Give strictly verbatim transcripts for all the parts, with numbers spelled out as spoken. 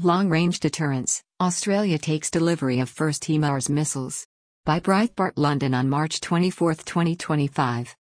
Long-range deterrence, Australia takes delivery of first HIMARS missiles. By Breitbart London on March twenty-fourth, twenty twenty-five.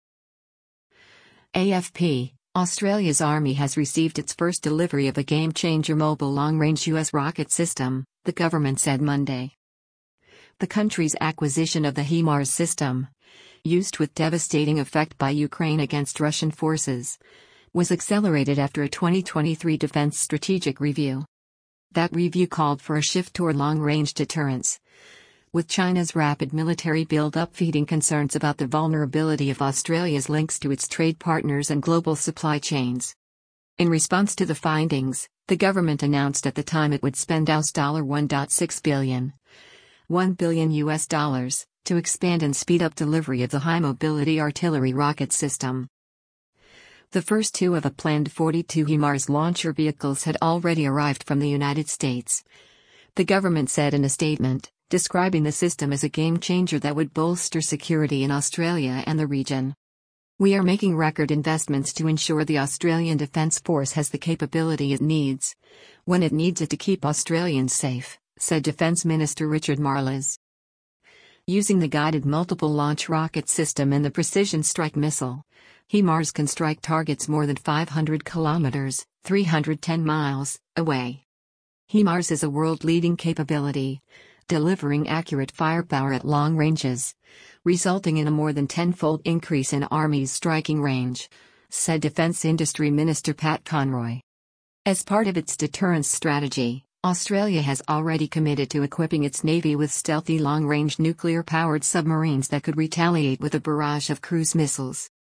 A F P, Australia's Army has received its first delivery of a game-changer mobile long-range U S rocket system, the government said Monday. The country's acquisition of the HIMARS system, used with devastating effect by Ukraine against Russian forces, was accelerated after a twenty twenty-three Defense Strategic Review. That review called for a shift toward long-range deterrence, with China's rapid military build-up feeding concerns about the vulnerability of Australia's links to its trade partners and global supply chains. In response to the findings, the government announced at the time it would spend one point six billion dollars, one billion U S dollars, to expand and speed up delivery of the High Mobility Artillery Rocket System. The first two of a planned forty-two HIMARS launcher vehicles had already arrived from the United States. The government said in a statement, describing the system as a game-changer that would bolster security in Australia and the region. "We are making record investments to ensure the Australian Defence Force has the capability it needs, when it needs it to keep Australians safe," said Defence Minister Richard Marles. Using the Guided Multiple Launch Rocket System and the Precision Strike Missile, HIMARS can strike targets more than five hundred kilometers, three hundred ten miles, away. HIMARS is a world-leading capability, delivering accurate firepower at long ranges, resulting in a more than tenfold increase in Army's striking range, said Defence Industry Minister Pat Conroy. As part of its deterrence strategy, Australia has already committed to equipping its Navy with stealthy long-range nuclear-powered submarines that could retaliate with a barrage of cruise missiles.